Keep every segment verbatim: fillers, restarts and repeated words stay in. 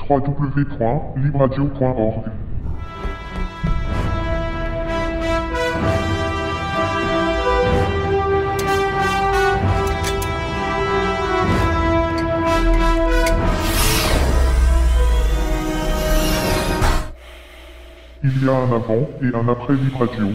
w w w point libradio point org. Il y a un avant et un après Libradio.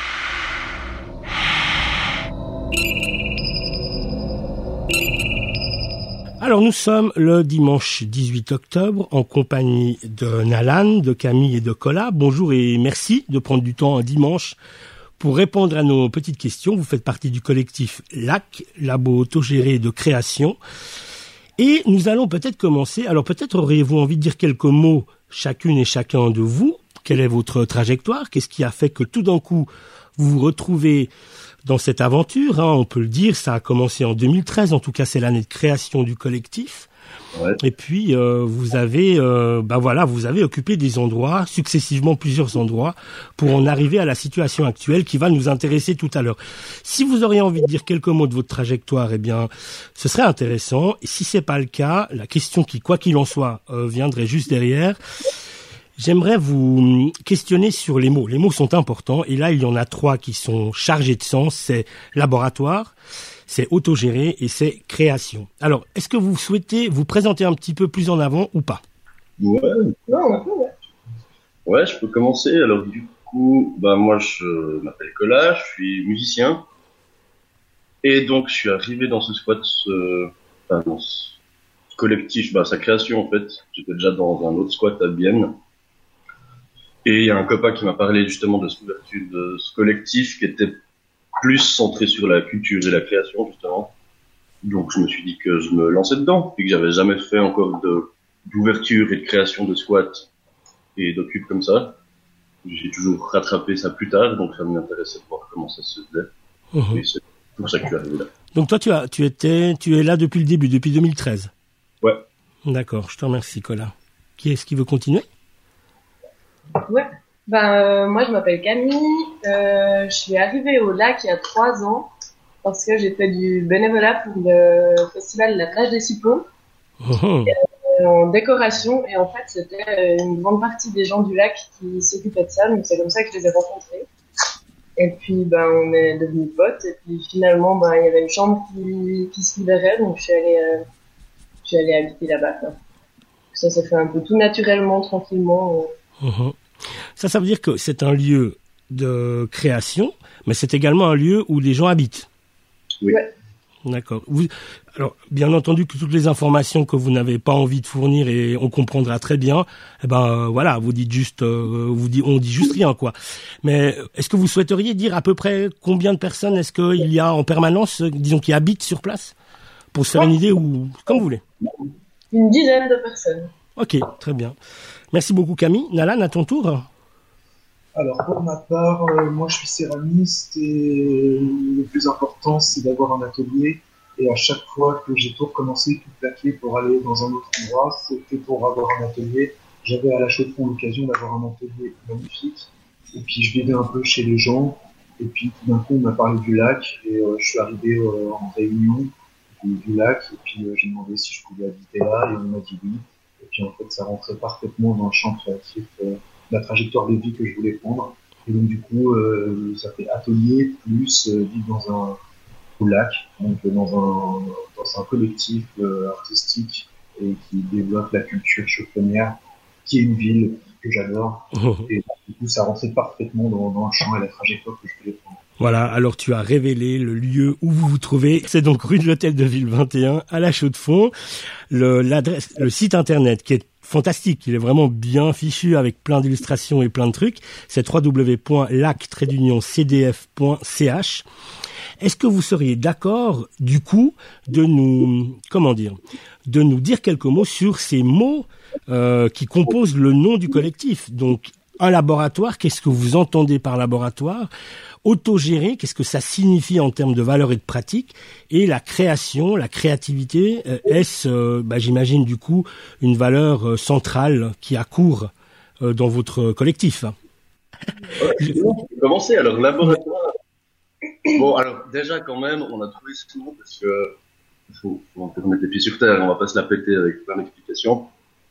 Alors nous sommes le dimanche dix-huit octobre en compagnie de Nalan, de Camille et de Cola. Bonjour et merci de prendre du temps un dimanche pour répondre à nos petites questions. Vous faites partie du collectif L A C, Labo Autogéré de Création. Et nous allons peut-être commencer. Alors peut-être auriez-vous envie de dire quelques mots chacune et chacun de vous. Quelle est votre trajectoire? Qu'est-ce qui a fait que tout d'un coup vous vous retrouvez dans cette aventure, hein, on peut le dire, ça a commencé en deux mille treize, en tout cas c'est l'année de création du collectif. Ouais. Et puis euh, vous avez, euh, bah voilà, vous avez occupé des endroits, successivement plusieurs endroits, pour en arriver à la situation actuelle qui va nous intéresser tout à l'heure. Si vous auriez envie de dire quelques mots de votre trajectoire, eh bien, ce serait intéressant. Et si c'est pas le cas, la question qui, quoi qu'il en soit, euh, viendrait juste derrière. J'aimerais vous questionner sur les mots. Les mots sont importants et là, il y en a trois qui sont chargés de sens. C'est laboratoire, c'est autogéré et c'est création. Alors, est-ce que vous souhaitez vous présenter un petit peu plus en avant ou pas? Ouais, non, ouais. Ouais, je peux commencer. Alors, du coup, bah, moi, je m'appelle Cola, je suis musicien. Et donc, je suis arrivé dans ce squat, ce, enfin, dans ce collectif, bah, sa création, en fait. J'étais déjà dans un autre squat à Bienne. Et il y a un copain qui m'a parlé justement de cette ouverture de ce collectif qui était plus centré sur la culture et la création, justement. Donc, je me suis dit que je me lançais dedans, puis que j'avais jamais fait encore de, d'ouverture et de création de squat et d'occupe comme ça. J'ai toujours rattrapé ça plus tard, donc ça m'intéressait de voir comment ça se faisait. Mmh. Et c'est pour ça que je suis arrivé là. Donc, toi, tu as, tu étais, tu es là depuis le début, depuis deux mille treize. Ouais. D'accord, je te remercie, Cola. Qui est-ce qui veut continuer? Ouais, ben euh, moi je m'appelle Camille, euh, je suis arrivée au Lac il y a trois ans parce que j'ai fait du bénévolat pour le festival La Plage des Cipons mmh. euh, en décoration et en fait c'était une grande partie des gens du lac qui s'occupaient de ça, donc c'est comme ça que je les ai rencontrés. Et puis ben on est devenus potes et puis finalement ben il y avait une chambre qui, qui se libérait donc je suis allée, euh, je suis allée habiter là-bas. Quoi. Ça s'est fait un peu tout naturellement, tranquillement. Euh. Mmh. Ça, ça veut dire que c'est un lieu de création, mais c'est également un lieu où les gens habitent. Oui. D'accord. Vous, alors, bien entendu que toutes les informations que vous n'avez pas envie de fournir et on comprendra très bien, eh ben euh, voilà, vous dites juste, euh, vous dit, on dit juste rien quoi. Mais est-ce que vous souhaiteriez dire à peu près combien de personnes est-ce qu'il y a en permanence, disons, qui habitent sur place, pour se faire une idée ou comme vous voulez? Une dizaine de personnes. Ok, très bien. Merci beaucoup Camille. Nalan, à ton tour. Alors pour ma part, euh, moi je suis céramiste et le plus important c'est d'avoir un atelier et à chaque fois que j'ai tout recommencé, tout plaqué pour aller dans un autre endroit, c'était pour avoir un atelier. J'avais à la Chaux-de-Fonds l'occasion d'avoir un atelier magnifique et puis je vivais un peu chez les gens et puis tout d'un coup on m'a parlé du lac et euh, je suis arrivé euh, en réunion du, du lac et puis euh, j'ai demandé si je pouvais habiter là et on m'a dit oui. Et puis en fait, ça rentrait parfaitement dans le champ créatif, euh, la trajectoire de vie que je voulais prendre. Et donc du coup, euh, ça fait atelier plus euh, vivre dans un au lac, donc euh, dans un dans un collectif euh, artistique et qui développe la culture chauffronnière, qui est une ville que j'adore. Et du coup, ça rentrait parfaitement dans, dans le champ et la trajectoire que je voulais prendre. Voilà, alors tu as révélé le lieu où vous vous trouvez. C'est donc rue de l'Hôtel de Ville vingt et un à la Chaux-de-Fonds. Le, l'adresse, le site internet qui est fantastique, il est vraiment bien fichu avec plein d'illustrations et plein de trucs. C'est w w w point lac tiret c d f point c h. Est-ce que vous seriez d'accord, du coup, de nous, comment dire, de nous dire quelques mots sur ces mots euh, qui composent le nom du collectif? Donc, un laboratoire, qu'est-ce que vous entendez par laboratoire? Autogéré, qu'est-ce que ça signifie en termes de valeur et de pratique? Et la création, la créativité, euh, est-ce, euh, bah, j'imagine du coup, une valeur euh, centrale qui accourt euh, dans votre collectif? Ouais, je vais commencer. Alors, laboratoire. Bon, alors déjà quand même, on a trouvé ce nom parce que faut, faut remettre les pieds sur terre. On va pas se la péter avec plein d'explications.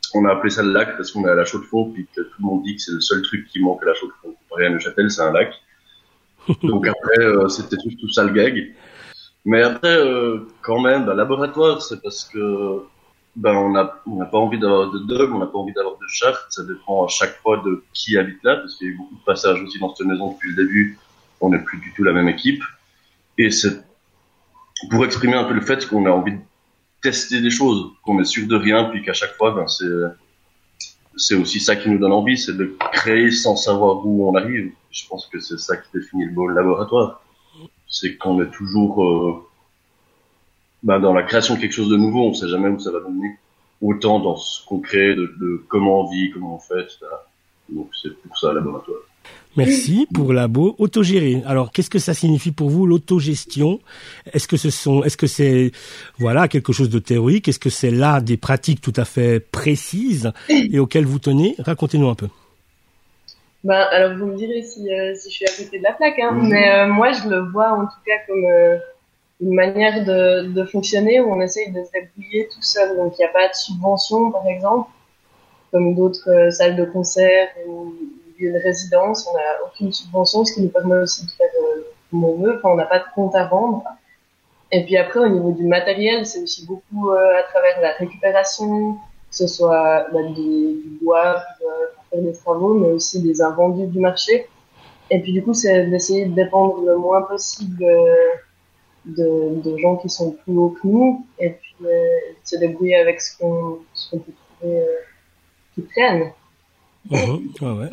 on a appelé ça le lac parce qu'on est à la Chaux-de-Fonds, puis que tout le monde dit que c'est le seul truc qui manque à la Chaux-de-Fonds. Comparé à Neuchâtel, c'est un lac. Donc après, euh, c'était tout ça le gag. Mais après, euh, quand même, bah, laboratoire, c'est parce que ben on a on n'a pas envie d'avoir de dog, on n'a pas envie d'avoir de charte. Ça dépend à chaque fois de qui habite là, parce qu'il y a eu beaucoup de passages aussi dans cette maison depuis le début. On n'est plus du tout la même équipe. Et c'est pour exprimer un peu le fait qu'on a envie de tester des choses, qu'on est sûr de rien, puis qu'à chaque fois, ben c'est c'est aussi ça qui nous donne envie, c'est de créer sans savoir où on arrive. Je pense que c'est ça qui définit le beau laboratoire. C'est qu'on est toujours euh, ben dans la création de quelque chose de nouveau, on sait jamais où ça va donner. Autant dans ce qu'on crée, de, de comment on vit, comment on fait, et cetera. Donc c'est pour ça le laboratoire. Merci pour labo autogéré. Alors, qu'est-ce que ça signifie pour vous l'autogestion? Est-ce que ce sont, est-ce que c'est, voilà, quelque chose de théorique? Est-ce que c'est là des pratiques tout à fait précises et auxquelles vous tenez? Racontez-nous un peu. Ben, alors vous me direz si, euh, si je suis à côté de la plaque, hein, mmh. mais euh, moi je le vois en tout cas comme euh, une manière de, de fonctionner où on essaye de se débrouiller tout seul. Donc il n'y a pas de subvention, par exemple, comme d'autres euh, salles de concert ou une résidence, on n'a aucune subvention, ce qui nous permet aussi de faire euh, comme on veut. Enfin, on n'a pas de compte à vendre. Et puis après, au niveau du matériel, c'est aussi beaucoup euh, à travers la récupération, que ce soit bah, du, du bois pour, euh, pour faire des travaux, mais aussi des invendus du marché. Et puis du coup, c'est d'essayer de dépendre le moins possible euh, de, de gens qui sont plus hauts que nous, et puis euh, de se débrouiller avec ce qu'on, ce qu'on peut trouver euh, qui traîne. Mmh, ah ouais.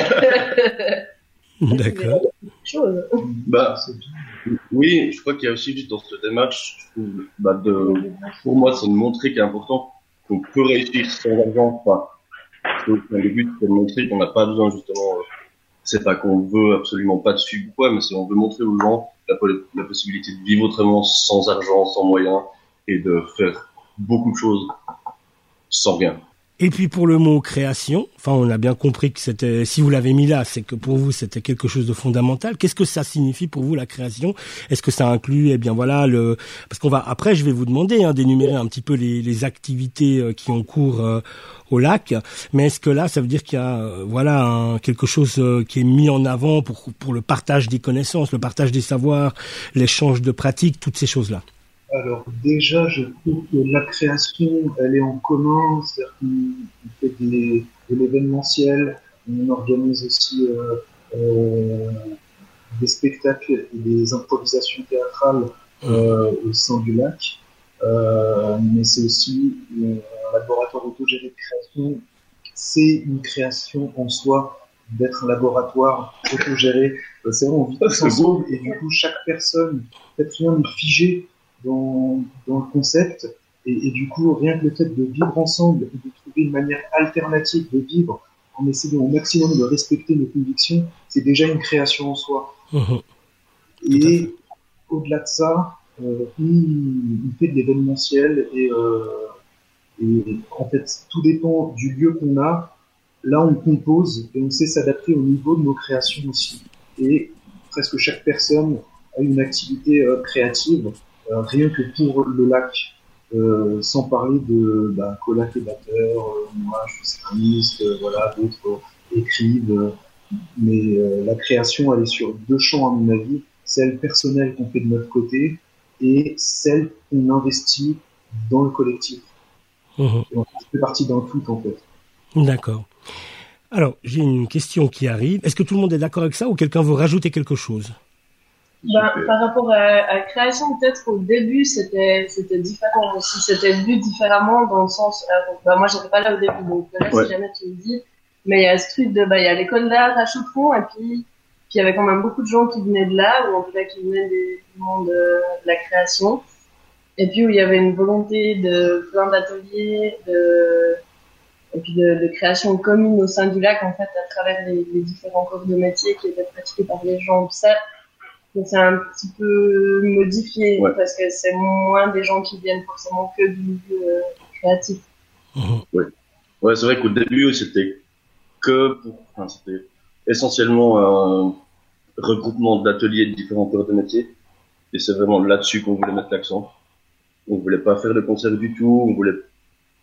D'accord. Bah, oui, je crois qu'il y a aussi juste dans cette démarche, je trouve, bah de, pour moi, c'est de montrer qu'il est important qu'on peut réussir sans argent. Enfin, le but, c'est de montrer qu'on n'a pas besoin, justement, euh, c'est pas qu'on veut absolument pas de sub ou quoi, mais c'est on veut montrer aux gens la, la possibilité de vivre autrement sans argent, sans moyens, et de faire beaucoup de choses sans rien. Et puis pour le mot création, enfin on a bien compris que c'était, si vous l'avez mis là, c'est que pour vous c'était quelque chose de fondamental. Qu'est-ce que ça signifie pour vous la création? Est-ce que ça inclut, eh bien voilà, le, parce qu'on va après je vais vous demander hein, d'énumérer un petit peu les, les activités euh, qui ont cours euh, au lac, mais est-ce que là ça veut dire qu'il y a euh, voilà un, quelque chose euh, qui est mis en avant pour pour le partage des connaissances, le partage des savoirs, l'échange de pratiques, toutes ces choses là? Alors déjà, je trouve que la création, elle est en commun, c'est-à-dire qu'on fait des, de l'événementiel, on organise aussi euh, euh, des spectacles et des improvisations théâtrales euh, au sein du lac, euh, mais c'est aussi un laboratoire autogéré de création. C'est une création en soi d'être un laboratoire autogéré. C'est vraiment on vit tous ensemble et du coup chaque personne, peut-être rien n'est figé Dans, dans le concept et, et du coup rien que le fait de vivre ensemble et de trouver une manière alternative de vivre en essayant au maximum de respecter nos convictions, c'est déjà une création en soi. Mmh. Et au-delà de ça, euh, on, on fait de l'événementiel et, euh, et en fait tout dépend du lieu qu'on a. Là on compose et on sait s'adapter au niveau de nos créations aussi. Et presque chaque personne a une activité euh, créative. Euh, rien que pour le lac, euh, sans parler de bah, Cola qui est batteur, euh, moi je suis céramiste, euh, voilà, d'autres euh, écrivent, euh, mais euh, la création elle est sur deux champs à mon avis, celle personnelle qu'on fait de notre côté et celle qu'on investit dans le collectif. Mmh. Et on fait partie d'un tout en fait. D'accord. Alors j'ai une question qui arrive, est-ce que tout le monde est d'accord avec ça ou quelqu'un veut rajouter quelque chose? Ben, par rapport à, à la création, peut-être qu'au début, c'était, c'était différent aussi. C'était vu différemment dans le sens, euh, ben, moi, j'étais pas là au début, donc là, ouais. Si jamais tu me dis, mais il y a ce truc de, ben, il y a l'école d'art à Chaux-de-Fonds, et puis, puis il y avait quand même beaucoup de gens qui venaient de là, ou en tout cas qui venaient des, du monde de, de la création. Et puis où il y avait une volonté de plein d'ateliers, de, et puis de, de création commune au sein du lac, en fait, à travers les, les différents corps de métier qui étaient pratiqués par les gens, tout ça. Donc c'est un petit peu modifié, ouais. Parce que c'est moins des gens qui viennent forcément que du milieu euh, créatif. Mmh. Ouais. Ouais, c'est vrai qu'au début, c'était que pour, enfin, c'était essentiellement un regroupement d'ateliers de différents corps de métier. Et c'est vraiment là-dessus qu'on voulait mettre l'accent. On voulait pas faire de concert du tout, on voulait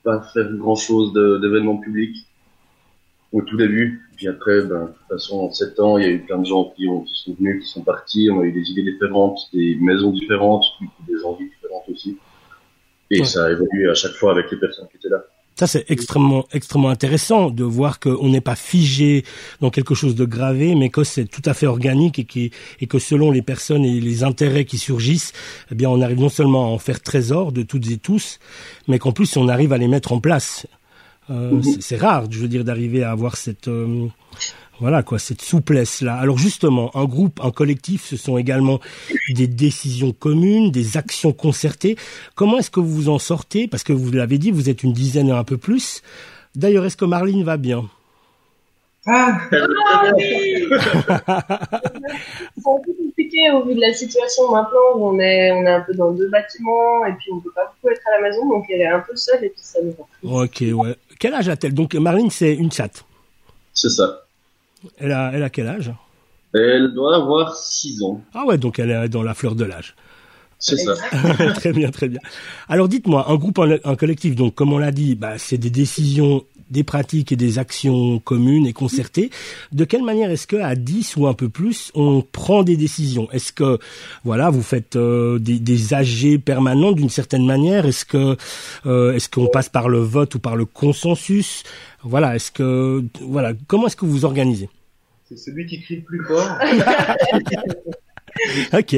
pas faire grand-chose de, d'événements publics au tout début. Puis après, ben, de toute façon, en sept ans, il y a eu plein de gens qui, ont, qui sont venus, qui sont partis. On a eu des idées différentes, des maisons différentes, des envies différentes aussi. Et ouais. Ça a évolué à chaque fois avec les personnes qui étaient là. Ça, c'est extrêmement, extrêmement intéressant de voir qu'on n'est pas figé dans quelque chose de gravé, mais que c'est tout à fait organique et, qui, et que selon les personnes et les intérêts qui surgissent, eh bien, on arrive non seulement à en faire trésor de toutes et tous, mais qu'en plus, on arrive à les mettre en place. Euh, mmh. c'est, c'est rare, je veux dire, d'arriver à avoir cette, euh, voilà, quoi, cette souplesse-là. Alors justement, un groupe, un collectif, ce sont également des décisions communes, des actions concertées. Comment est-ce que vous vous en sortez? Parce que vous l'avez dit, vous êtes une dizaine et un peu plus. D'ailleurs, est-ce que Marlene va bien? Ah, oui. C'est un peu compliqué au vu de la situation maintenant où on est, on est un peu dans deux bâtiments et puis on peut pas beaucoup être à la maison, donc elle est un peu seule et puis ça nous rend. Ok, ouais. Quel âge a-t-elle? Donc Marlene, c'est une chatte. C'est ça. Elle a, elle a quel âge? Elle doit avoir six ans. Ah ouais, donc elle est dans la fleur de l'âge. C'est ça. Très bien, très bien. Alors dites-moi, un groupe, un, un collectif, donc comme on l'a dit, bah, c'est des décisions, des pratiques et des actions communes et concertées. De quelle manière est-ce que à dix ou un peu plus, on prend des décisions? Est-ce que, voilà, vous faites euh, des, des A G permanents d'une certaine manière? Est-ce que, euh, est-ce qu'on passe par le vote ou par le consensus? Voilà, est-ce que, voilà, comment est-ce que vous vous organisez? C'est celui qui crie le plus fort. Ok.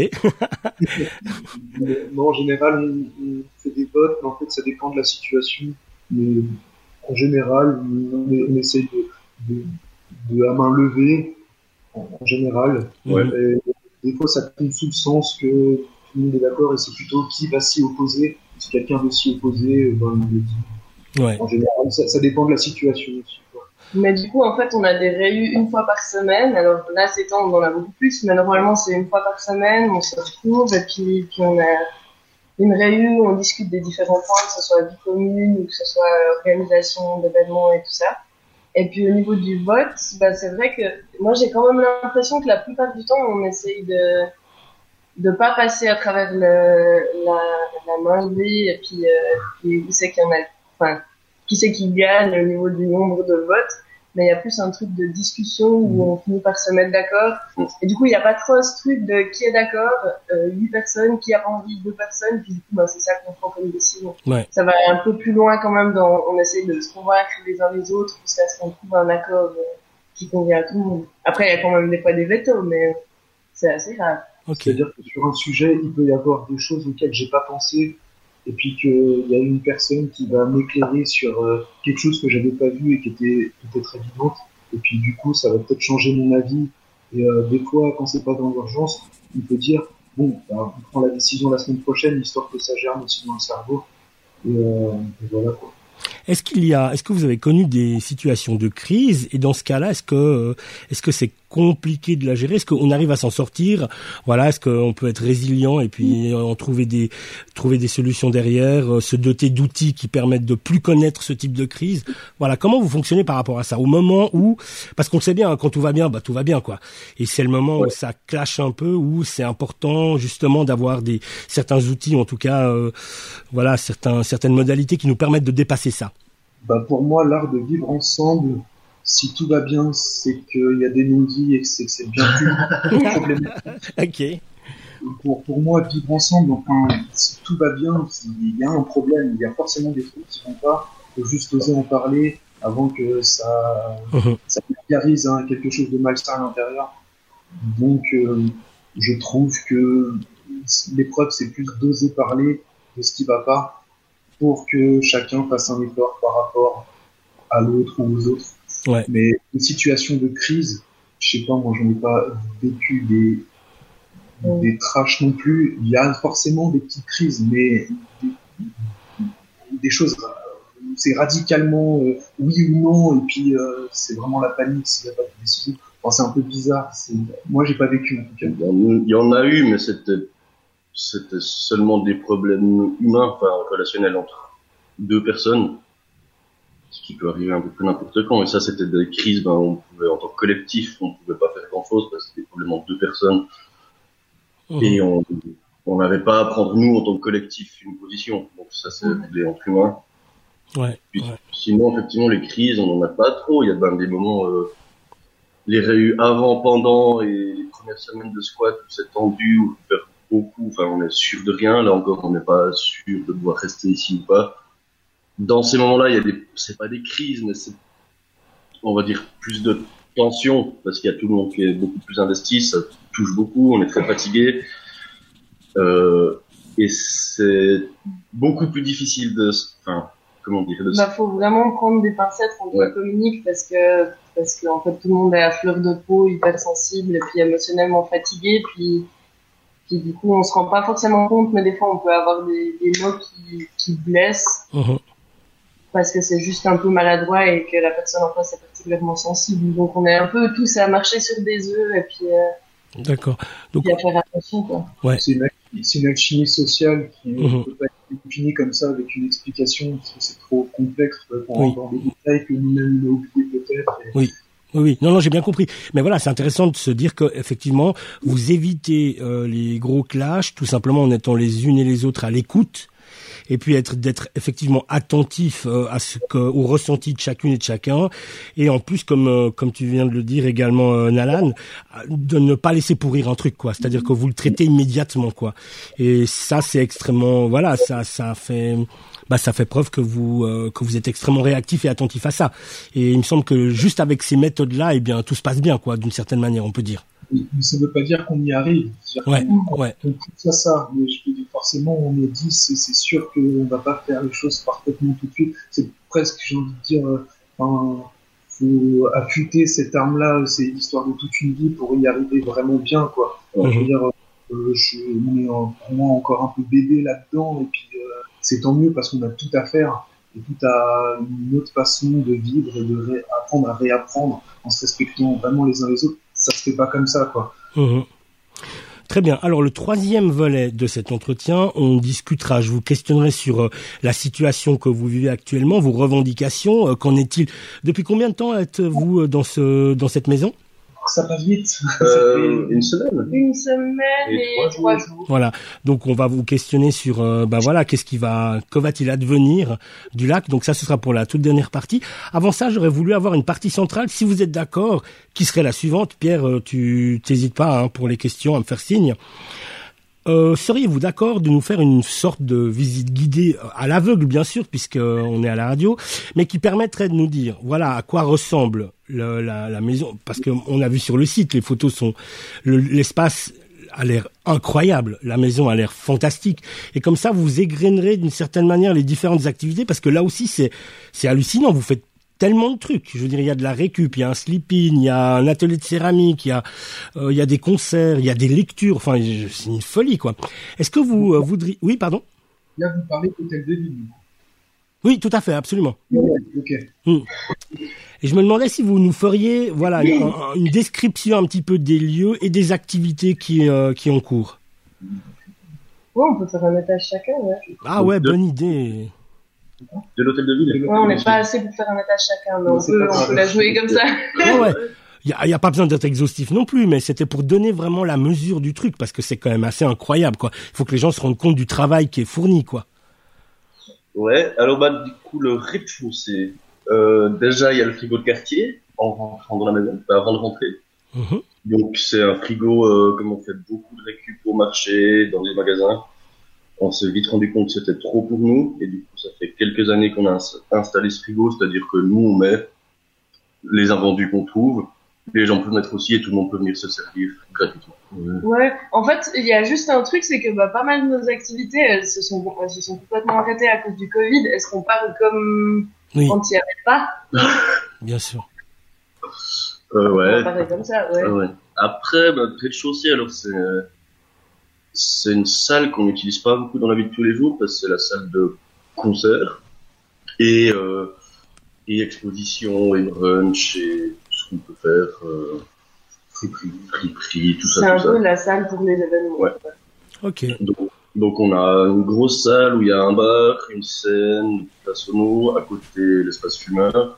Non, en général, on, on fait des votes, mais en fait, ça dépend de la situation. Mais en général, on, on essaye de, de, de à main levée, en, en général. Ouais. Et des fois, ça tombe sous le sens que tout le monde est d'accord et c'est plutôt qui va s'y opposer. Si quelqu'un veut s'y opposer, ben, on le dit. Ouais. En général, ça, ça dépend de la situation aussi. Mais du coup, en fait, on a des réus une fois par semaine. Alors là, ces temps, on en a beaucoup plus, mais normalement, c'est une fois par semaine. On se retrouve et puis, puis on a une réu où on discute des différents points, que ce soit vie commune ou que ce soit organisation d'événements et tout ça. Et puis au niveau du vote, bah, c'est vrai que moi, j'ai quand même l'impression que la plupart du temps, on essaye de de pas passer à travers le, la, la main levée et puis euh, et qui c'est qu'il y en a, enfin, qui c'est qui gagne au niveau du nombre de votes. Mais il y a plus un truc de discussion où on finit par se mettre d'accord. Et du coup, il n'y a pas trop ce truc de qui est d'accord, euh, huit personnes, qui a pas envie, deux personnes, puis du coup, bah, c'est ça qu'on prend comme décision. Ouais. Ça va un peu plus loin quand même dans, on essaie de se convaincre les uns les autres jusqu'à ce qu'on trouve un accord euh, qui convient à tout le monde. Après, il y a quand même des fois des vetos, mais c'est assez rare. Okay. C'est-à-dire que sur un sujet, il peut y avoir des choses auxquelles j'ai pas pensé, et puis qu'il y a une personne qui va m'éclairer sur euh, quelque chose que j'avais pas vu et qui était peut-être évidente, et puis du coup ça va peut-être changer mon avis. Et euh, des fois, quand c'est pas dans l'urgence, on peut dire bon, bah, on prend la décision la semaine prochaine, histoire que ça germe aussi dans le cerveau. Et, euh, et voilà quoi. Est-ce qu'il y a, est-ce que vous avez connu des situations de crise et dans ce cas-là, est-ce que, est-ce que c'est compliqué de la gérer? Est-ce qu'on arrive à s'en sortir? Voilà, est-ce qu'on peut être résilient et puis en trouver des, trouver des solutions derrière, se doter d'outils qui permettent de plus connaître ce type de crise? Voilà, comment vous fonctionnez par rapport à ça? Au moment où, parce qu'on le sait bien, quand tout va bien, bah tout va bien quoi. Et c'est le moment ouais. où ça clash un peu, où c'est important justement d'avoir des certains outils, en tout cas, euh, voilà, certains, certaines modalités qui nous permettent de dépasser ça. Bah pour moi, l'art de vivre ensemble, si tout va bien, c'est qu'il y a des non-dits et que c'est, que c'est bien plus problématique. Ok. Pour, pour moi, vivre ensemble, enfin, si tout va bien, il y a un problème, il y a forcément des trucs qui vont pas, il faut juste oser en parler avant que ça, uh-huh. ça vulgarise hein, quelque chose de malsain à l'intérieur. Donc, euh, je trouve que l'épreuve, c'est plus d'oser parler de ce qui va pas, pour que chacun fasse un effort par rapport à l'autre ou aux autres. Ouais. Mais une situation de crise, je sais pas, moi j'en ai pas vécu des, mmh. des trashs non plus. Il y a forcément des petites crises, mais des, des choses, c'est radicalement euh, oui ou non, et puis euh, c'est vraiment la panique s'il n'y a pas de décision. Enfin, c'est un peu bizarre. C'est... Moi j'ai pas vécu en tout cas. Il y en a eu, mais c'était c'était seulement des problèmes humains, enfin relationnels entre deux personnes, ce qui peut arriver un peu plus n'importe quand. Et ça, c'était des crises, ben, on pouvait, en tant que collectif, on pouvait pas faire grand-chose parce que c'était des problèmes entre deux personnes. Mmh. Et on on n'avait pas à prendre, nous, en tant que collectif, une position. Donc ça, c'est réglé entre humains. Ouais, Puis, ouais. Sinon, effectivement, les crises, on n'en a pas trop. Il y a ben, des moments, euh, les réus avant, pendant et les premières semaines de squat où c'est tendu, où on peut faire beaucoup, enfin, on est sûr de rien. Là encore, on n'est pas sûr de pouvoir rester ici ou pas. Dans ces moments-là, il y a des, c'est pas des crises, mais c'est, on va dire, plus de tension, parce qu'il y a tout le monde qui est beaucoup plus investi, ça touche beaucoup, on est très fatigué. Euh, et c'est beaucoup plus difficile de, enfin, comment dire, de... Bah, faut vraiment prendre des pincettes quand Ouais. on communique parce que, parce que, en fait, tout le monde est à fleur de peau, hyper sensible et puis émotionnellement fatigué, puis, puis du coup, on se rend pas forcément compte, mais des fois, on peut avoir des, des mots qui, qui blessent Mhm. parce que c'est juste un peu maladroit et que la personne en face est particulièrement sensible. Donc, on est un peu tous à marcher sur des œufs et puis, euh, D'accord. Donc, puis à faire attention, quoi. ouais. C'est une, c'est une alchimie sociale qui ne Mhm. peut pas être définie comme ça avec une explication, parce que c'est trop complexe pour Oui. rentrer dans des détails que nous-mêmes nous oublions peut-être. Et... Oui. Oui, oui, non, non, j'ai bien compris. Mais voilà, c'est intéressant de se dire que effectivement, vous évitez euh, les gros clashs, tout simplement en étant les unes et les autres à l'écoute, et puis être d'être effectivement attentif euh, à ce que, au ressenti de chacune et de chacun, et en plus, comme euh, comme tu viens de le dire également, euh, Nalan, de ne pas laisser pourrir un truc, quoi. C'est-à-dire que vous le traitez immédiatement, quoi. Et ça, c'est extrêmement, voilà, ça, ça fait. Bah ça fait preuve que vous euh, que vous êtes extrêmement réactif et attentif à ça. Et il me semble que juste avec ces méthodes-là, eh bien tout se passe bien, quoi, d'une certaine manière, on peut dire. Mais ça ne veut pas dire qu'on y arrive. C'est-à-dire Ouais, qu'on- ouais. On pousse à ça, mais je peux dire forcément, on est dix, et c'est sûr qu'on ne va pas faire les choses parfaitement tout de suite. C'est presque, j'ai envie de dire, euh, enfin, faut affûter cette arme-là, c'est l'histoire de toute une vie pour y arriver vraiment bien, quoi. Mhm. Je veux dire, euh, je, on est en- pour moi encore un peu bébé là-dedans, et puis euh, c'est tant mieux parce qu'on a tout à faire, et tout à une autre façon de vivre, et de ré- apprendre à réapprendre en se respectant vraiment les uns les autres. Ça se fait pas comme ça, quoi. Mhm. Très bien. Alors le troisième volet de cet entretien, on discutera, je vous questionnerai sur euh, la situation que vous vivez actuellement, vos revendications. Euh, qu'en est-il? Depuis combien de temps êtes-vous euh, dans ce dans cette maison? Ça passe vite. Euh, une semaine. Une semaine Et et, trois trois jours. jours. Voilà. Donc on va vous questionner sur euh, bah voilà, qu'est-ce qui va que va-t-il advenir du lac. Donc ça ce sera pour la toute dernière partie. Avant ça, j'aurais voulu avoir une partie centrale si vous êtes d'accord, qui serait la suivante. Pierre, euh, tu t'hésites pas hein, pour les questions à me faire signe. Euh, seriez-vous d'accord de nous faire une sorte de visite guidée à l'aveugle, bien sûr, puisque on est à la radio, mais qui permettrait de nous dire, voilà, à quoi ressemble le, la, la maison, parce que on a vu sur le site, les photos sont, le- l'espace a l'air incroyable, la maison a l'air fantastique, et comme ça, vous égrainerez d'une certaine manière les différentes activités, parce que là aussi, c'est, c'est hallucinant, vous faites tellement de trucs. Je veux dire, il y a de la récup, il y a un sleep-in, il y a un atelier de céramique, il y a, euh, il y a des concerts, il y a des lectures. Enfin, je- c'est une folie, quoi. Est-ce que vous euh, voudriez... Oui, pardon? Là, vous parlez d'hôtel de ville. Oui, tout à fait, absolument. Ouais, ok. Et je me demandais si vous nous feriez, voilà, une, une description un petit peu des lieux et des activités qui, euh, qui ont cours. Ouais, on peut faire un étage chacun, ouais. Ah ouais, bonne idée. De l'hôtel de ville. Ouais, on n'est pas assez pour faire un étage chacun, mais Non, on c'est peut, pas on grave. peut la jouer comme ça. Ouais, ouais. Il y a, y a pas besoin d'être exhaustif non plus, mais c'était pour donner vraiment la mesure du truc, parce que c'est quand même assez incroyable, quoi. Il faut que les gens se rendent compte du travail qui est fourni, quoi. Ouais, alors bah du coup le rez-de-chaussée, euh, déjà il y a le frigo de quartier en rentrant dans la maison, bah, avant de rentrer. Mhm. Donc c'est un frigo, euh, comme on fait beaucoup de récup au marché, dans les magasins. On s'est vite rendu compte que c'était trop pour nous, et du coup ça fait quelques années qu'on a ins- installé ce frigo, c'est-à-dire que nous on met les invendus qu'on trouve, les gens peuvent mettre aussi et tout le monde peut venir se servir gratuitement. Ouais. Ouais, en fait, il y a juste un truc, c'est que bah, pas mal de nos activités, elles se sont, elles se sont complètement arrêtées à cause du Covid. Est-ce qu'on parle comme Oui, quand il n'y avait pas? bien sûr. Euh, On ouais. va parler comme ça, ouais. Ah ouais. Après, bah, le rez-de-chaussée, alors c'est c'est une salle qu'on n'utilise pas beaucoup dans la vie de tous les jours parce que c'est la salle de concert et euh, et exposition et brunch et tout ce qu'on peut faire, euh, friperie, friperie, tout C'est ça, un tout peu ça. la salle pour les événements. Ouais. Ok. Donc, donc on a une grosse salle où il y a un bar, une scène, une place sono, à côté l'espace fumeur.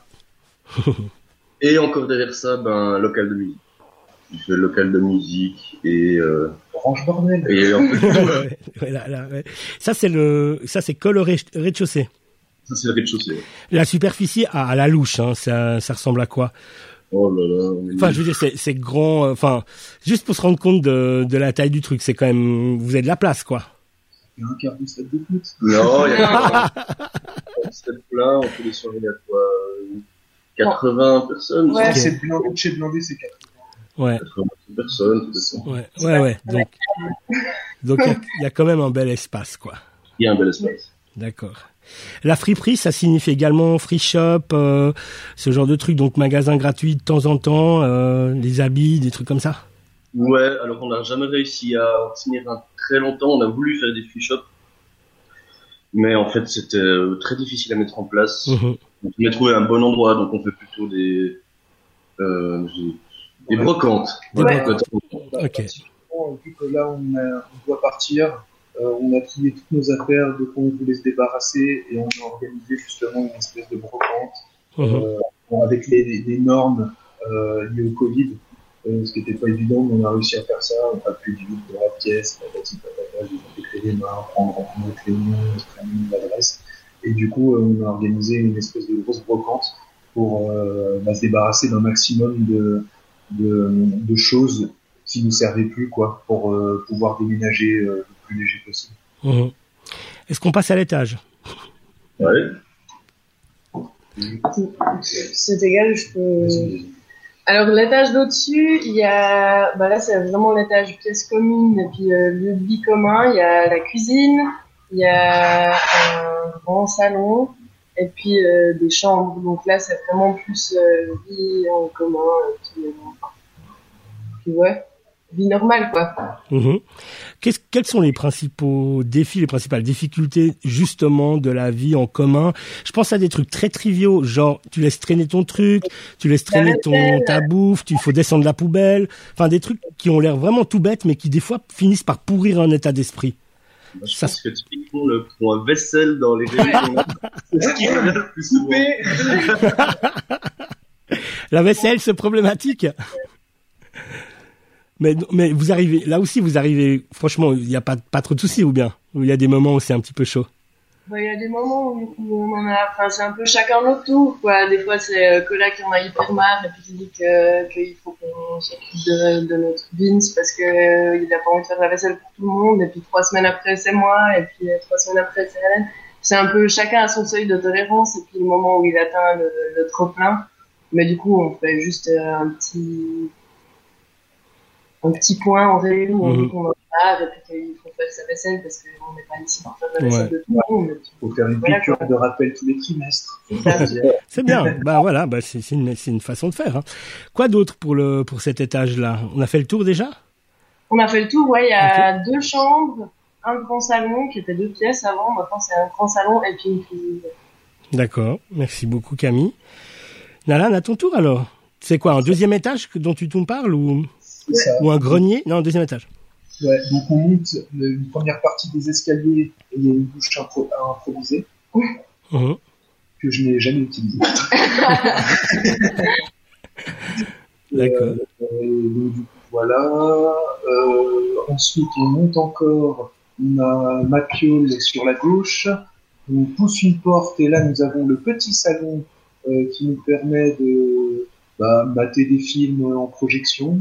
Et encore derrière ça, ben, un local de musique. Il fait le local de musique et, euh, Orange bordel. et en fait, Ouais, ouais, là, là, ouais. Ça c'est le, ça c'est que le rez- rez-de-chaussée. Ça, c'est le rez-de-chaussée. La superficie à, à la louche, hein, ça, ça ressemble à quoi? Oh là là. Enfin, je veux dire, c'est, c'est grand. Enfin, juste pour se rendre compte de, de la taille du truc, c'est quand même. Vous avez de la place, quoi. Il y a un quart de stade de foot. Non, il y a un stade plein. On fait des soirées à quoi quatre-vingts bon. personnes. Ouais. Okay. C'est blindé, chez blindé, c'est quatre-vingts. Ouais. quatre-vingts personnes, c'est ça. Ouais, ouais, ouais. Donc, donc il y, y a quand même un bel espace, quoi. Il y a un bel espace. D'accord. La friperie, ça signifie également free shop, euh, ce genre de truc, donc magasin gratuit de temps en temps, euh, les habits, des trucs comme ça. Ouais, alors on n'a jamais réussi à en tenir un très longtemps. On a voulu faire des free shops, mais en fait c'était très difficile à mettre en place. Mmh. Donc, on a trouvé un bon endroit, donc on fait plutôt des euh, des brocantes. Des ouais. brocantes. Ok. Vu que là on, a, on doit partir. Euh, on a trié toutes nos affaires de quoi on voulait se débarrasser et on a organisé justement une espèce de brocante mmh. euh, bon, avec les, les, les normes euh, liées au Covid, euh, ce qui n'était pas évident, mais on a réussi à faire ça. On a pu du vide de la pièce, patati patata, j'ai décrété les mains, prendre notre réunion, notre prénom, l'adresse, et du coup euh, on a organisé une espèce de grosse brocante pour euh, bah, se débarrasser d'un maximum de, de, de choses qui nous servaient plus, quoi, pour euh, pouvoir déménager euh, le plus léger possible. Mmh. Est-ce qu'on passe à l'étage? Ouais. C'est égal, je peux... Alors, l'étage d'au-dessus, il y a... Bah là, c'est vraiment l'étage pièce commune et puis euh, lieu de vie commun. Il y a la cuisine, il y a un grand salon et puis euh, des chambres. Donc là, c'est vraiment plus euh, vie en commun. Et puis, euh... puis ouais. Vie normale, quoi. Mmh. Qu'est-ce, quels sont les principaux défis, les principales difficultés, justement, de la vie en commun? Je pense à des trucs très triviaux, genre, tu laisses traîner ton truc, tu laisses traîner ton, ta bouffe, il faut descendre la poubelle. Enfin, des trucs qui ont l'air vraiment tout bêtes, mais qui, des fois, finissent par pourrir un état d'esprit. Bah, je ça... pense que typiquement, le point vaisselle dans les réunions, c'est ce qui revient le plus souvent. La vaisselle, c'est problématique. Mais, mais vous arrivez, là aussi, vous arrivez, franchement, il n'y a pas, pas trop de soucis, ou bien? Ou il y a des moments où c'est un petit peu chaud? Bah, il y a des moments où, où on en a, enfin, c'est un peu chacun notre tour, quoi. Des fois, c'est euh, Cola qui en a hyper marre, et puis qui dit que, qu'il faut qu'on s'occupe de, de notre Vince parce que, euh, il a pas envie de faire la vaisselle pour tout le monde, et puis trois semaines après, c'est moi, et puis euh, trois semaines après, c'est Hélène. C'est un peu chacun à son seuil de tolérance, et puis le moment où il atteint le, le trop-plein. Mais du coup, on fait juste euh, un petit, un petit point en réunion où on dit qu'on en a et puis qu'il faut faire sa vaisselle parce qu'on n'est pas ici pour faire la vaisselle ouais. de tout le monde. Il faut faire une voilà, piqûre de rappel tous les trimestres. C'est bien. Bah voilà, bah c'est, c'est, une, c'est une façon de faire. Hein. Quoi d'autre pour le pour cet étage-là? On a fait le tour déjà? On a fait le tour. Ouais, il y a okay. deux chambres, un grand salon qui était deux pièces avant. Maintenant c'est un grand salon et puis une cuisine. D'accord. Merci beaucoup Camille. Nalan, à ton tour alors. C'est quoi, un deuxième étage dont tu nous parles ou ouais. ou un grenier? Non, un deuxième étage. Ouais, donc on monte une première partie des escaliers et il y a une douche impro- à improviser mmh. que je n'ai jamais utilisée. D'accord. Euh, donc du coup voilà. Euh, ensuite on monte encore. On a ma piole sur la gauche. On pousse une porte et là nous avons le petit salon euh, qui nous permet de bah, mater des films en projection.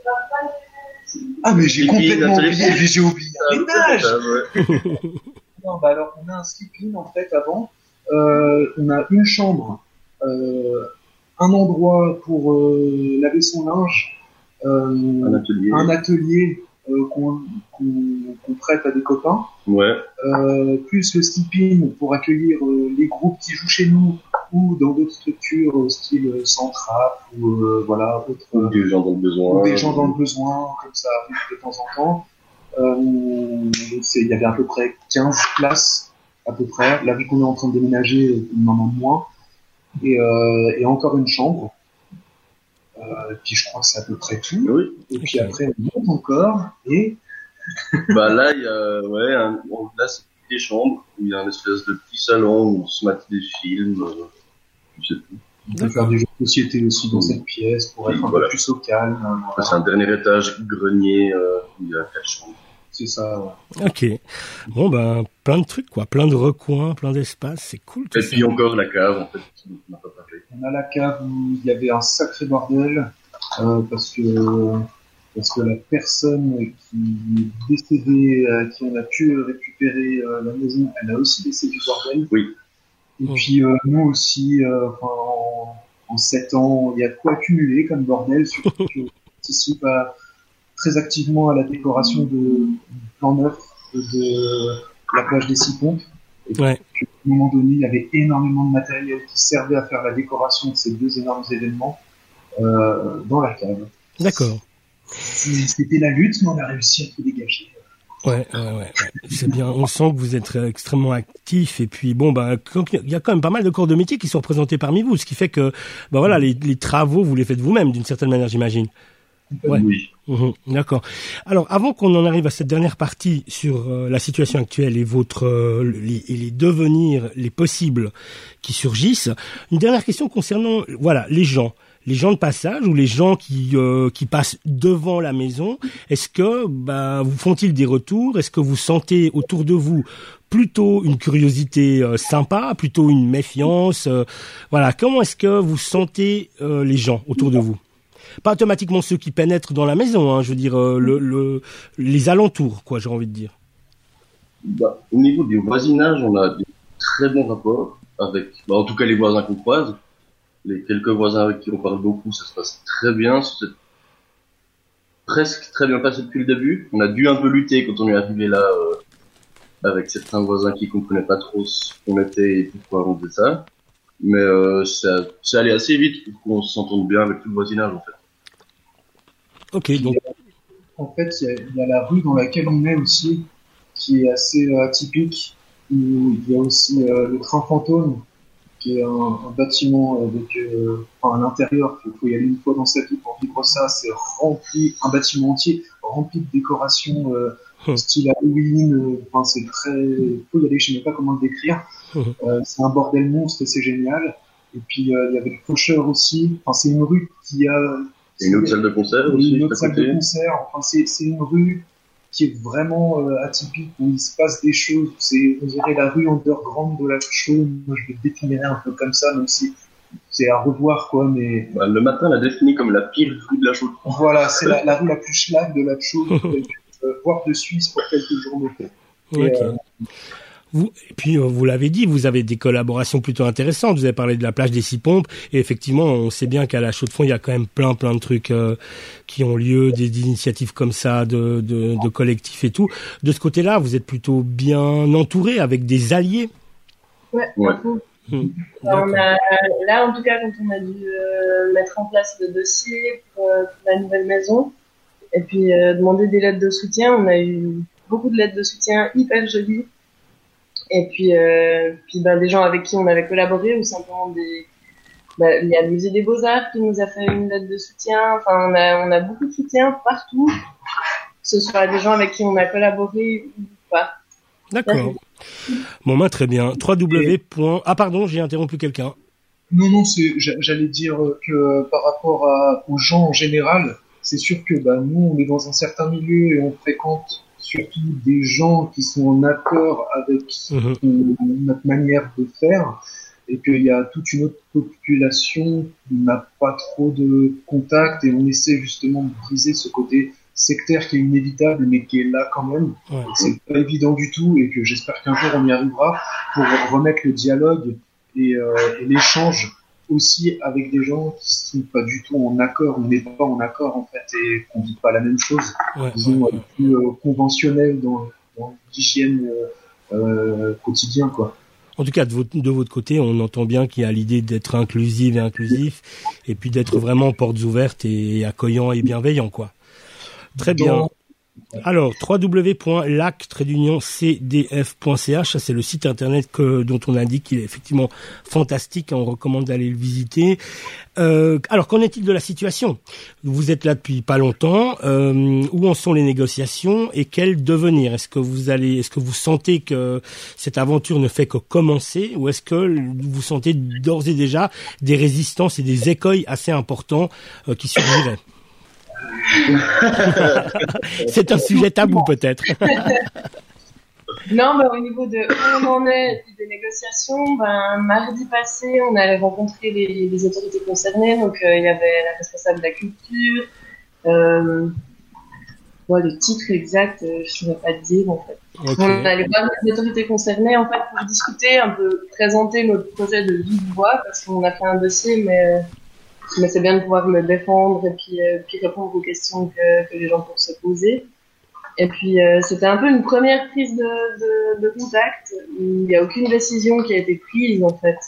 Ah mais j'ai complètement oublié, j'ai oublié un étage. Non bah alors on a un sleep-in en fait avant. Euh, on a une chambre, euh, un endroit pour euh, laver son linge, euh, un atelier, un atelier euh, qu'on, qu'on, qu'on prête à des copains. Ouais. Euh, plus le sleep-in pour accueillir euh, les groupes qui jouent chez nous ou dans d'autres structures euh, style Centrap ou euh, voilà autres ou des gens dans le besoin ou des gens dans le besoin comme ça arrive de temps en temps. Euh, c'est, il y avait à peu près quinze places à peu près. Là vu qu'on est en train de déménager, on en a moins et, euh, et encore une chambre. Euh, et puis je crois que c'est à peu près tout. Oui. Et puis après on monte encore et bah là il y a ouais un, là c'est des chambres où il y a un espèce de petit salon où on se mate des films. Euh, je sais plus. On peut faire des jeux de société aussi dans cette pièce pour être oui, un voilà. peu plus au calme. Voilà. C'est un dernier étage grenier euh, où il y a quatre chambres. C'est ça, ouais. Ok. Bon, ben, plein de trucs, quoi. Plein de recoins, plein d'espace. C'est cool, tout Et ça. puis encore la cave, en fait, dont on n'a pas parlé. On a la cave où il y avait un sacré bordel, euh, parce que, parce que la personne qui est décédée, euh, qui en a pu récupérer euh, la maison, elle a aussi laissé du bordel. Oui. Et Mmh. puis, euh, nous aussi, euh, en, en sept ans, il y a de quoi accumuler comme bordel, surtout que participe à, très activement à la décoration de, du plan neuf de la plage des Six Pompes. Et Ouais. à un moment donné, il y avait énormément de matériel qui servait à faire la décoration de ces deux énormes événements euh, dans la cave. D'accord. C'était la lutte, mais on a réussi à tout dégager. Ouais, ouais, ouais, ouais. C'est bien. On sent que vous êtes extrêmement actif. Et puis, bon, bah, il y a quand même pas mal de corps de métier qui sont représentés parmi vous, ce qui fait que, bah voilà, les, les travaux, vous les faites vous-même, d'une certaine manière, j'imagine. Ouais. Oui. Mmh, d'accord. Alors, avant qu'on en arrive à cette dernière partie sur euh, la situation actuelle et votre euh, les, et les devenirs, les possibles qui surgissent, une dernière question concernant, voilà, les gens, les gens de passage ou les gens qui euh, qui passent devant la maison. Est-ce que, bah, vous font-ils des retours? Est-ce que vous sentez autour de vous plutôt une curiosité euh, sympa, plutôt une méfiance? euh, Voilà. Comment est-ce que vous sentez euh, les gens autour de vous? Pas automatiquement ceux qui pénètrent dans la maison, hein, je veux dire euh, le, le, les alentours, quoi, j'ai envie de dire. Bah, au niveau du voisinage, on a des très bons rapports avec, bah, en tout cas les voisins qu'on croise. Les quelques voisins avec qui on parle beaucoup, ça se passe très bien. C'est presque très bien passé depuis le début. On a dû un peu lutter quand on est arrivé là, euh, avec certains voisins qui comprenaient pas trop ce qu'on était et pourquoi on faisait ça. Mais euh, ça, ça allait assez vite pour qu'on s'entende bien avec tout le voisinage, en fait. Ok, donc En fait, il y, a, il y a la rue dans laquelle on est aussi, qui est assez euh, atypique, où il y a aussi euh, le train fantôme, qui est un, un bâtiment avec, euh, enfin, à l'intérieur, il faut y aller une fois dans sa vie pour vivre ça, c'est rempli, un bâtiment entier, rempli de décorations euh, Hum. style Halloween, euh, enfin, c'est très, il faut y aller, je sais même pas comment le décrire, Hum. euh, c'est un bordel monstre et c'est génial. Et puis, euh, il y avait le Faucheur aussi, enfin, c'est une rue qui a, Et une autre salle de concert oui, aussi, une autre à salle côté. de concert. Enfin, c'est, c'est une rue qui est vraiment euh, atypique, où il se passe des choses. C'est, on dirait la rue underground de la Chaux. Moi, je le définirais un peu comme ça, même si c'est à revoir, quoi. Mais Bah, le matin, on l'a défini comme la pire rue de la Chaux. voilà, c'est la, la rue la plus schlag de la Chaux, euh, voire de Suisse pour quelques journées. Et, ok. euh, Vous, et puis, euh, vous l'avez dit, vous avez des collaborations plutôt intéressantes. Vous avez parlé de la plage des Six Pompes. Et effectivement, on sait bien qu'à la Chaux-de-Fonds, il y a quand même plein, plein de trucs euh, qui ont lieu, des, des initiatives comme ça, de, de, de collectifs et tout. De ce côté-là, vous êtes plutôt bien entouré avec des alliés. Ouais. Ouais. Hum, On d'accord. a, là, en tout cas, quand on a dû euh, mettre en place le dossier pour, euh, pour la nouvelle maison, et puis euh, demander des lettres de soutien, on a eu beaucoup de lettres de soutien hyper jolies. Et puis, euh, puis ben, des gens avec qui on avait collaboré, ou simplement des... Ben, il y a le musée des Beaux-Arts qui nous a fait une lettre de soutien. Enfin, on a, on a beaucoup de soutien partout, que ce soit des gens avec qui on a collaboré ou pas. D'accord. Bon, ben, très bien. w. Ah, pardon, j'ai interrompu quelqu'un. Non, non, c'est, j'a- j'allais dire que euh, par rapport à, aux gens en général, c'est sûr que bah, nous, on est dans un certain milieu et on fréquente surtout des gens qui sont en accord avec Mhm. euh, notre manière de faire, et qu'il y a toute une autre population qui n'a pas trop de contact, et on essaie justement de briser ce côté sectaire qui est inévitable, mais qui est là quand même. Ouais. C'est pas évident du tout, et que j'espère qu'un jour on y arrivera pour remettre le dialogue et, euh, et l'échange aussi avec des gens qui sont pas du tout en accord. On n'est pas en accord en fait, et qu'on vit pas la même chose. Ouais, Disons ouais, euh, plus euh, conventionnel dans, dans l'hygiène euh, euh, quotidien, quoi. En tout cas, de votre, de votre côté, on entend bien qu'il y a l'idée d'être inclusive et inclusif, et puis d'être vraiment portes ouvertes et accueillant et bienveillant, quoi. Très bien. Dans- Alors, w w w point lac tiret c d f point c h, ça c'est le site internet que, dont on indique qu'il est effectivement fantastique, on recommande d'aller le visiter. Euh, alors, qu'en est-il de la situation? Vous êtes là depuis pas longtemps, euh, où en sont les négociations et quel devenir? Est-ce que vous allez, est-ce que vous sentez que cette aventure ne fait que commencer, ou est-ce que vous sentez d'ores et déjà des résistances et des écueils assez importants euh, qui surgiraient? C'est un sujet tabou peut-être. Non, bah, au niveau de où on en est et puis des négociations, ben, mardi passé, on allait rencontrer les, les autorités concernées. Donc, euh, il y avait la responsable de la culture. Euh, ouais, le titre exact, euh, je ne vais pas te dire, en fait. Okay. On allait voir les autorités concernées, en fait, pour discuter, un peu présenter notre projet de vive voix, parce qu'on a fait un dossier, mais, mais c'est bien de pouvoir le défendre et puis, euh, puis répondre aux questions que, que les gens peuvent se poser. Et puis, euh, c'était un peu une première prise de, de, de contact. Il n'y a aucune décision qui a été prise, en fait.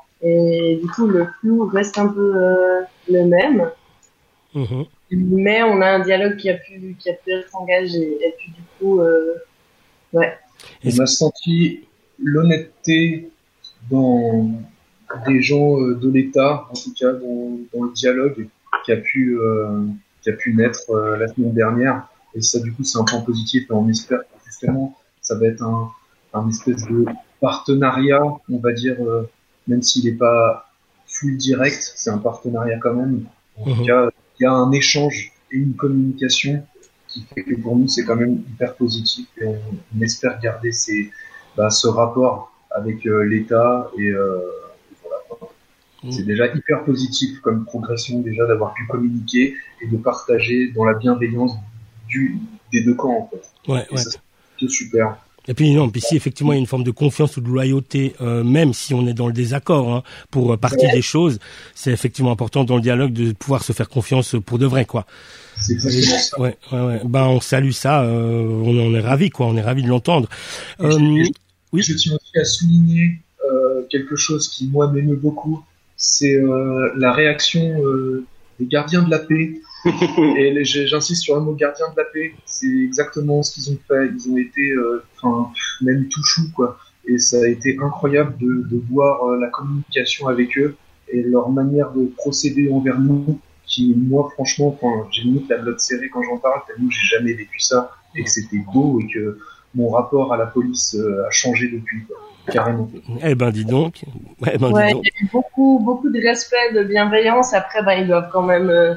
Et du coup, le flou reste un peu euh, le même. Mmh. Mais on a un dialogue qui a pu, qui a pu être engagé. Et puis, du coup, euh, ouais. On a senti l'honnêteté dans des gens de l'État, en tout cas dans, dans le dialogue qui a pu, euh, qui a pu naître euh, la semaine dernière. Et ça, du coup, c'est un point positif. Et on espère que justement, ça va être un, un espèce de partenariat, on va dire, euh, même s'il n'est pas full direct, c'est un partenariat quand même. En mmh. tout cas, il y a un échange et une communication qui fait que pour nous, c'est quand même hyper positif. Et on, on espère garder ces, bah, ce rapport avec euh, l'État. Et, euh, et voilà. Mmh. C'est déjà hyper positif comme progression, déjà, d'avoir pu communiquer et de partager dans la bienveillance Du, des deux camps, en fait. Ouais, et ouais. Ça, c'est super. Et puis non, puis si effectivement il y a une forme de confiance ou de loyauté, euh, même si on est dans le désaccord, hein, pour partie ouais. des choses, c'est effectivement important dans le dialogue de pouvoir se faire confiance pour de vrai, quoi. C'est exactement ça. Ouais, ouais, ouais. Ben on salue ça, euh, on en est ravis, quoi. On est ravis de l'entendre. Euh, je, oui. Je tiens aussi à souligner euh, quelque chose qui moi m'émeut beaucoup, c'est euh, la réaction euh, des gardiens de la paix. Et les, j'insiste sur le mot gardien de la paix, c'est exactement ce qu'ils ont fait. Ils ont été, enfin, euh, même tout chou, quoi. Et ça a été incroyable de, de voir euh, la communication avec eux et leur manière de procéder envers nous. Qui, moi, franchement, enfin, j'ai limite la blotte serrée quand j'en parle, tellement j'ai jamais vécu ça et que c'était beau et que mon rapport à la police euh, a changé depuis, quoi. Carrément. Eh ben, dis donc. Eh ben, ouais, dis donc. Il y a eu beaucoup, beaucoup de respect, de bienveillance. Après, ben, ils doivent quand même. Euh...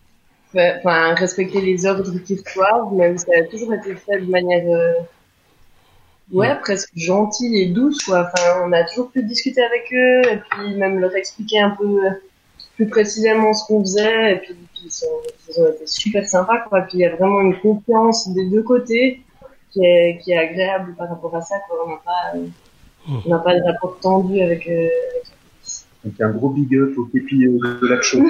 Enfin, respecter les ordres qu'ils reçoivent, même ça a toujours été fait de manière, euh, ouais, mmh. presque gentille et douce, quoi. Enfin, on a toujours pu discuter avec eux, et puis même leur expliquer un peu plus précisément ce qu'on faisait, et puis, puis ils, sont, ils ont été super sympas, quoi. Puis il y a vraiment une confiance des deux côtés qui est, qui est agréable par rapport à ça, quoi. On n'a pas, euh, on n'a pas de rapport tendu avec, euh, avec la police. Donc un gros big up au képi de la chaude.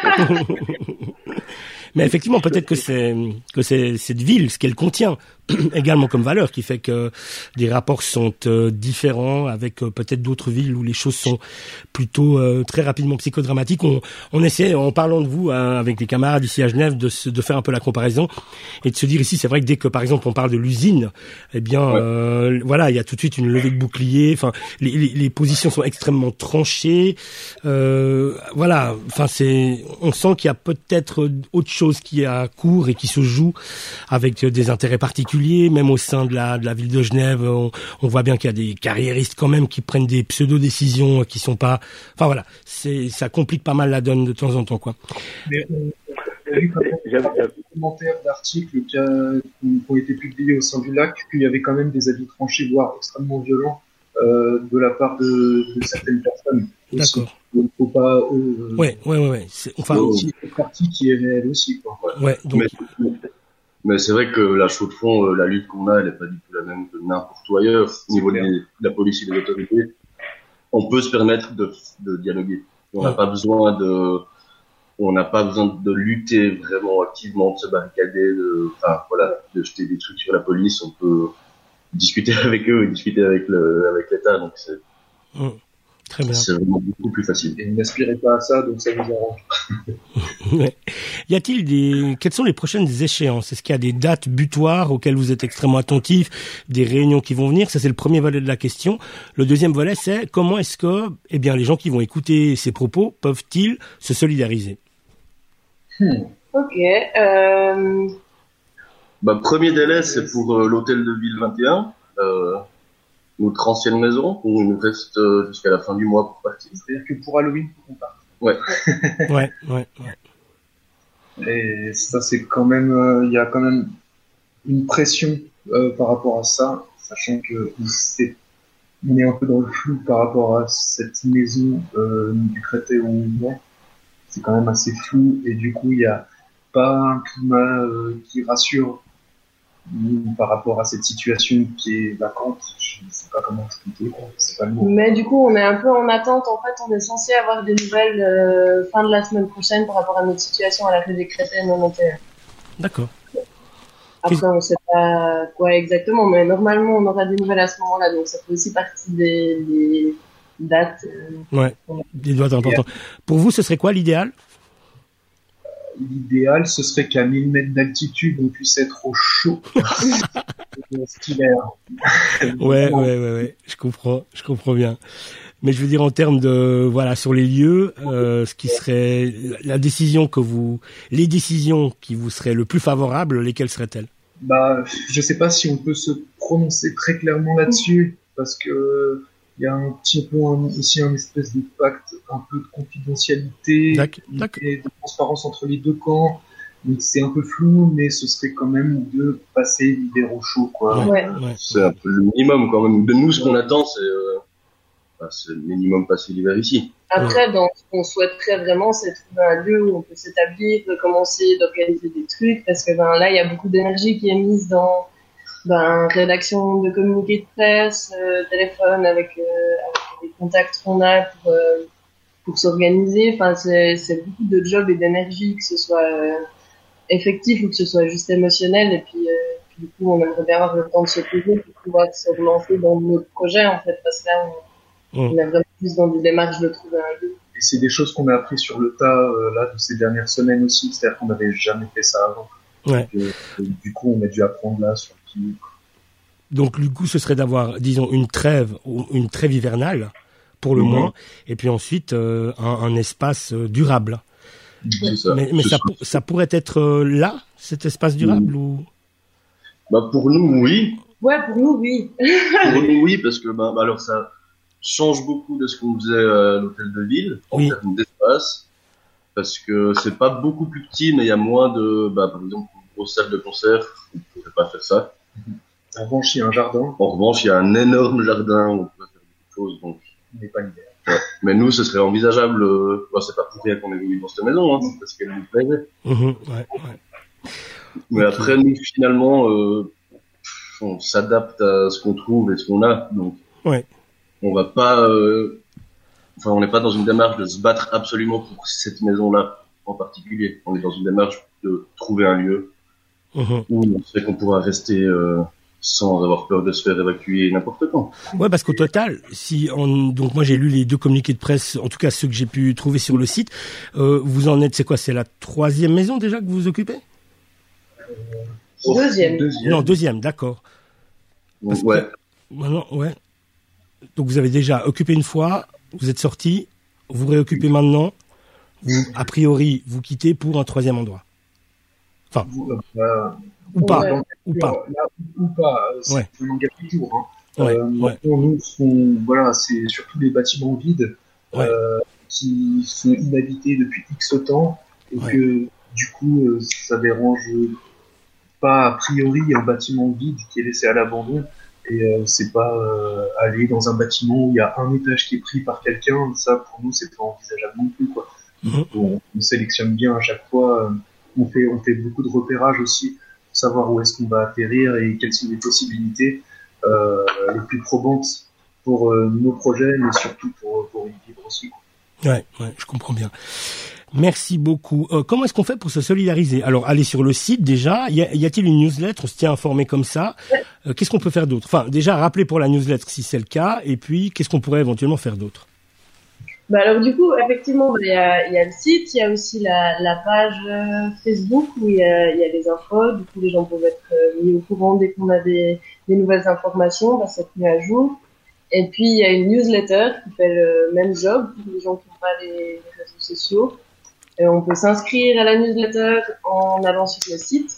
Mais effectivement, peut-être que c'est que c'est cette ville, ce qu'elle contient, également comme valeur, qui fait que des rapports sont euh, différents avec euh, peut-être d'autres villes où les choses sont plutôt euh, très rapidement psychodramatiques. On, on essaie, en parlant de vous, hein, avec des camarades ici à Genève, de, se, de faire un peu la comparaison et de se dire ici, c'est vrai que dès que par exemple on parle de l'usine, eh bien, ouais. euh, voilà, il y a tout de suite une levée de bouclier. Enfin, les, les, les positions sont extrêmement tranchées. Euh, voilà, enfin c'est, on sent qu'il y a peut-être autre chose qui est à court et qui se joue avec des intérêts particuliers, même au sein de la, de la ville de Genève, on, on voit bien qu'il y a des carriéristes quand même qui prennent des pseudo-décisions qui sont pas, enfin voilà, c'est, ça complique pas mal la donne de temps en temps, quoi. Mais on, on a vu quand même des commentaires d'articles qui, a, qui ont été publiés au sein du lac, qu'il y avait quand même des avis tranchés, voire extrêmement violents, euh, de la part de, de certaines personnes. Aussi. D'accord. Il faut pas. Euh, ouais, ouais, ouais, ouais. C'est, enfin, c'est une partie qui est réelle aussi, quoi. Ouais. Donc. Mais, mais c'est vrai que la chaux de fond, la lutte qu'on a, elle est pas du tout la même que n'importe où ailleurs. Au niveau de la police et des autorités, on peut se permettre de, de dialoguer. On n'a ouais. pas besoin de, on n'a pas besoin de lutter vraiment activement, de se barricader, de, enfin voilà, de jeter des trucs sur la police. On peut discuter avec eux et discuter avec le, avec l'État. Donc c'est. Mmh. Très bien. C'est vraiment beaucoup plus facile. Et n'aspirez pas à ça, donc ça nous arrange. Ouais. Y a-t-il des, quelles sont les prochaines échéances? Est-ce qu'il y a des dates butoirs auxquelles vous êtes extrêmement attentifs, des réunions qui vont venir? Ça, c'est le premier volet de la question. Le deuxième volet, c'est comment est-ce que, eh bien, les gens qui vont écouter ces propos peuvent-ils se solidariser? hmm. Ok, euh... Bah, premier délai, c'est pour euh, l'hôtel de ville vingt et un. Euh... notre ancienne maison, où il nous reste euh, jusqu'à la fin du mois pour partir. C'est-à-dire que pour Halloween, on part. Ouais. ouais, ouais, ouais. Et ça, c'est quand même, il euh, y a quand même une pression euh, par rapport à ça, sachant que c'est, on est un peu dans le flou par rapport à cette maison euh, du Créteil où on est. C'est quand même assez flou et du coup, il n'y a pas un climat euh, qui rassure par rapport à cette situation qui est vacante. Je ne sais pas comment expliquer, c'est pas le mot. Mais du coup, on est un peu en attente. En fait, on est censé avoir des nouvelles euh, fin de la semaine prochaine par rapport à notre situation à la rue des Créteils quatre-vingt-onze. D'accord. Après, on ne sait pas quoi exactement, mais normalement, on aura des nouvelles à ce moment-là. Donc, ça fait aussi partie des, des dates. Euh, ouais, des dates importantes. Pour vous, ce serait quoi l'idéal ? L'idéal, ce serait qu'à mille mètres d'altitude, on puisse être au chaud. Cet hiver. Ouais, ouais, ouais, ouais, je comprends, je comprends bien. Mais je veux dire en termes de, voilà, sur les lieux, euh, ce qui serait la décision que vous, les décisions qui vous seraient le plus favorables, lesquelles seraient-elles ? Bah, je sais pas si on peut se prononcer très clairement là-dessus, parce que il y a un petit peu un, aussi un espèce de pacte, un peu de confidentialité et de transparence entre les deux camps. Donc c'est un peu flou, mais ce serait quand même de passer l'hiver au chaud, quoi. Ouais. Ouais. C'est un peu le minimum quand même. De nous, ce qu'on attend, c'est, euh, bah, c'est le minimum passer l'hiver ici. Après, donc, ce qu'on souhaiterait vraiment, c'est trouver un lieu où on peut s'établir, de commencer, d'organiser des trucs, parce que ben là, il y a beaucoup d'énergie qui est mise dans ben, rédaction de communiqués de presse, euh, téléphone avec, euh, avec les contacts qu'on a pour, euh, pour s'organiser. Enfin, c'est, c'est beaucoup de jobs et d'énergie, que ce soit euh, effectif ou que ce soit juste émotionnel. Et puis, euh, puis, du coup, on aimerait bien avoir le temps de se poser pour pouvoir se relancer dans notre projet, en fait, parce que là, on, mmh. on est vraiment plus dans des démarches de trouver un lieu. Et c'est des choses qu'on a appris sur le tas, euh, là, de ces dernières semaines aussi. C'est-à-dire qu'on n'avait jamais fait ça avant. Ouais. Donc, euh, du coup, on a dû apprendre là sur qui. Donc, du coup, ce serait d'avoir, disons, une trêve, une trêve hivernale, pour le mmh. moins, et puis ensuite, euh, un, un espace euh, durable. C'est ça. Mais, mais ça, pour, ça pourrait être euh, là, cet espace durable, mmh. ou? Bah, pour nous, oui. Ouais, pour nous, oui. Pour nous, oui, parce que, bah, alors, ça change beaucoup de ce qu'on faisait à l'hôtel de ville, en oui. termes d'espace, parce que c'est pas beaucoup plus petit, mais il y a moins de, bah, par exemple, une grosse salle de concert, on ne pourrait pas faire ça. En revanche, il y a un jardin. En revanche, il y a un énorme jardin où on peut faire beaucoup de choses, donc. Mais pas l'hiver. Ouais. Mais nous, ce serait envisageable, euh, bah, c'est pas pour rien qu'on est venu dans cette maison, hein, parce qu'elle nous plaisait. Mmh, ouais, ouais. Mais okay. Après, nous, finalement, euh, on s'adapte à ce qu'on trouve et ce qu'on a, donc. Ouais. On va pas, euh, enfin, on n'est pas dans une démarche de se battre absolument pour cette maison-là en particulier. On est dans une démarche de trouver un lieu mmh. où on sait qu'on pourra rester, euh, sans avoir peur de se faire évacuer n'importe quand. Ouais, parce qu'au total, si on, donc moi j'ai lu les deux communiqués de presse, en tout cas ceux que j'ai pu trouver sur le site, euh, vous en êtes, c'est quoi, c'est la troisième maison déjà que vous vous occupez? euh, Deuxième. deuxième. Non, deuxième, d'accord. Parce ouais. Que, maintenant, ouais. Donc vous avez déjà occupé une fois, vous êtes sorti, vous réoccupez maintenant, vous, a priori, vous quittez pour un troisième endroit. Enfin, euh, ou pas, ouais. ou pas. Là, ou pas, c'est ouais. un engagement toujours. Hein. Ouais, euh, ouais. Pour nous, sont, voilà, c'est surtout des bâtiments vides ouais. euh, qui sont inhabités depuis X temps et ouais. que du coup, euh, ça dérange pas a priori un bâtiment vide qui est laissé à l'abandon. Et euh, c'est pas euh, aller dans un bâtiment où il y a un étage qui est pris par quelqu'un, ça pour nous c'est pas envisageable non plus, quoi. Mmh. On, on sélectionne bien à chaque fois, euh, on fait on fait beaucoup de repérage aussi pour savoir où est-ce qu'on va atterrir et quelles sont les possibilités euh, les plus probantes pour euh, nos projets, mais surtout pour pour y vivre aussi, quoi. Ouais, ouais, je comprends bien. Merci beaucoup. Euh, comment est-ce qu'on fait pour se solidariser? Alors, allez sur le site déjà. Y, a, y a-t-il une newsletter? On se tient informé comme ça. Euh, qu'est-ce qu'on peut faire d'autre? Enfin, déjà, rappelez pour la newsletter si c'est le cas. Et puis, qu'est-ce qu'on pourrait éventuellement faire d'autre? Bah alors du coup, effectivement, il y a, y a le site, il y a aussi la, la page euh, Facebook où il y a, y a les infos. Du coup, les gens peuvent être euh, mis au courant dès qu'on a des, des nouvelles informations. Bah, c'est mis à jour. Et puis, il y a une newsletter qui fait le même job pour les gens qui n'ont pas les, les réseaux sociaux. Et on peut s'inscrire à la newsletter en allant sur le site.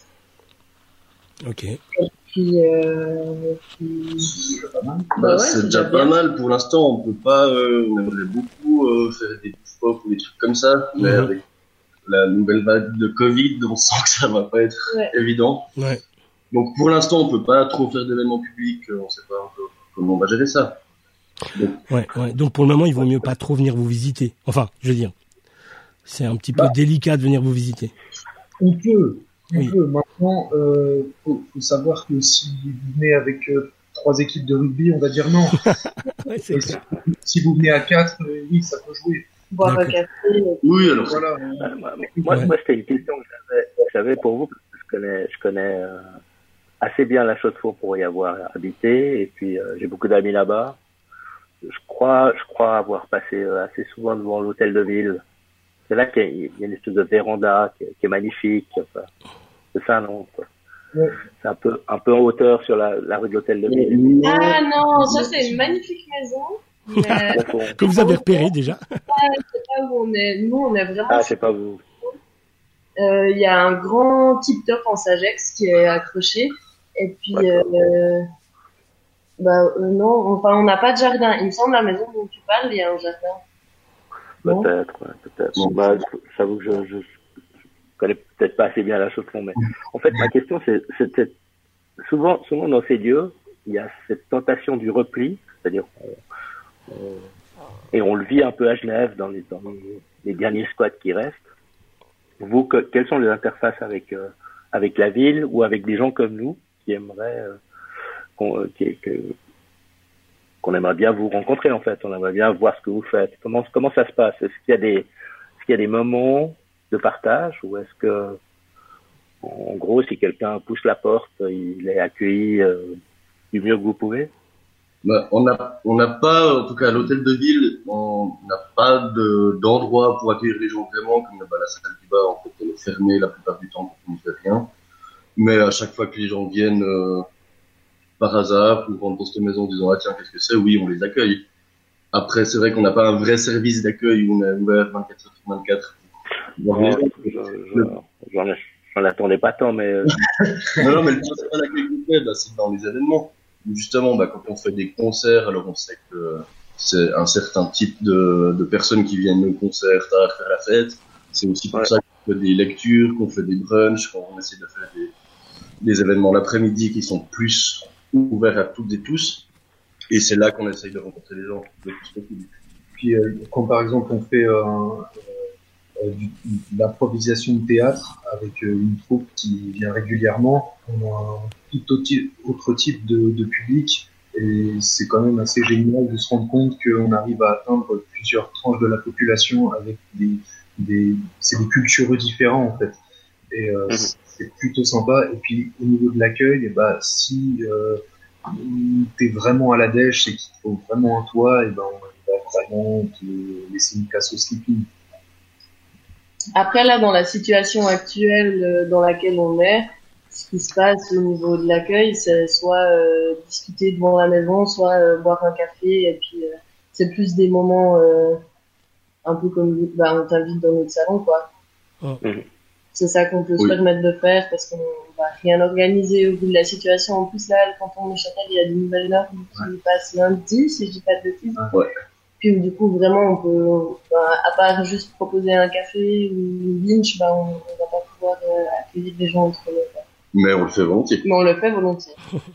Ok. Et puis, euh, puis... C'est déjà pas mal. Bah, ouais, c'est, c'est déjà pas mal. Pour l'instant, on peut pas. Euh, on aimerait beaucoup euh, faire des push-pop ou des trucs comme ça, mm-hmm. mais avec la nouvelle vague de Covid, on sent que ça va pas être Ouais. évident. Ouais. Donc pour l'instant, on peut pas trop faire d'événements publics, euh, on sait pas un peu comment on va gérer ça. Donc, Ouais, ouais. Donc pour le moment, il vaut mieux pas trop venir vous visiter. Enfin, je veux dire, c'est un petit peu Bah. délicat de venir vous visiter. On peut, on Oui. peut. Maintenant, euh, faut, faut savoir que si vous venez avec euh, trois équipes de rugby, on va dire non. Ouais, c'est Et clair. si, si vous venez à quatre, euh, oui, ça peut jouer. Boire un D'accord. café. euh, oui, alors Voilà. Euh, moi, moi, Ouais. moi, c'était une question que j'avais, j'avais pour vous, parce que je connais, je connais euh, assez bien la Chaux-de-Fonds pour y avoir habité, et puis euh, j'ai beaucoup d'amis là-bas. Je crois, je crois avoir passé euh, assez souvent devant l'hôtel de ville. C'est là qu'il y a, il y a une espèce de véranda qui est, qui est magnifique. Enfin, c'est ça, non quoi. Ouais. C'est un peu, un peu en hauteur sur la, la rue de l'hôtel de ville. Ah non, ça c'est une magnifique maison. Mais Au fond. Que vous avez repéré déjà. c'est pas où on est. Nous, on est vraiment. Ah, je sais pas vous. Euh, Il y a un grand tip-top en Sagex qui est accroché. Et puis, euh, bah euh, non, enfin on n'a pas de jardin. Il me semble la maison dont tu parles, il y a un jardin. Non. Peut-être, ouais, peut-être. Non. Bah, j'avoue que je, je, je connais peut-être pas assez bien la chose fond, mais en fait, ma question, c'est, c'était souvent, souvent dans ces lieux, il y a cette tentation du repli, c'est-à-dire, on, on- et on le vit un peu à Genève dans les, dans les, les derniers squats qui restent. Vous, que, quelles sont les interfaces avec, euh, avec la ville ou avec des gens comme nous qui aimeraient, euh, qu'on, euh, qui, que, qu'on aimerait bien vous rencontrer en fait, on aimerait bien voir ce que vous faites. Comment comment ça se passe? Est-ce qu'il y a des est-ce qu'il y a des moments de partage ou est-ce que en gros si quelqu'un pousse la porte, il est accueilli euh, du mieux que vous pouvez? bah, on n'a on n'a pas, en tout cas à l'hôtel de ville, on n'a pas de d'endroit pour accueillir les gens vraiment, comme bah, la salle du bas en fait elle est fermée la plupart du temps donc on ne fait rien. Mais à chaque fois que les gens viennent euh, par hasard ou rentrent dans cette maison en disant ah tiens qu'est-ce que c'est, oui on les accueille. Après c'est vrai qu'on n'a pas un vrai service d'accueil où on est ouvert vingt-quatre heures sur vingt-quatre. Bon, Non, les gens- je, je, j'en, j'en attendais pas tant, mais euh, non, non, mais le principal accueil qu'on fait, bah, c'est dans les événements. Où justement, bah, quand on fait des concerts, alors on sait que c'est un certain type de, de personnes qui viennent au concert tard faire la fête. C'est aussi pour Ouais. ça qu'on fait des lectures, qu'on fait des brunchs, qu'on essaie de faire des, des événements l'après-midi qui sont plus ouverts à toutes et tous. Et c'est là qu'on essaye de rencontrer les gens le plus possible. Puis, euh, quand par exemple on fait euh, euh, du- de l'improvisation de théâtre avec euh, une troupe qui vient régulièrement, on a un tout autre type, autre type de, de public et c'est quand même assez génial de se rendre compte qu'on arrive à atteindre plusieurs tranches de la population avec des, des c'est des cultureux différents en fait. Et euh, Mhm. c'est plutôt sympa. Et puis au niveau de l'accueil, et bah si euh, t'es vraiment à la dèche et qu'il te faut vraiment un toit, et ben on va vraiment te laisser une place au sleeping. Après, là, dans la situation actuelle euh, dans laquelle on est, ce qui se passe au niveau de l'accueil, c'est soit euh, discuter devant la maison, soit euh, boire un café, et puis euh, c'est plus des moments euh, un peu comme, bah, on t'invite dans notre salon, quoi. Oh. Mhm. C'est ça qu'on peut Oui. se permettre de faire, parce qu'on va rien organiser au vu de la situation. En plus, là, le canton de Neuchâtel, il y a des nouvelles normes qui passent lundi, si je dis pas de bêtises. Ouais. Puis du coup, vraiment, on peut, bah, à part juste proposer un café ou une binge, bah, on, on va pas pouvoir euh, accueillir les gens entre nous, quoi. Mais on le fait volontiers. Mais on le fait volontiers.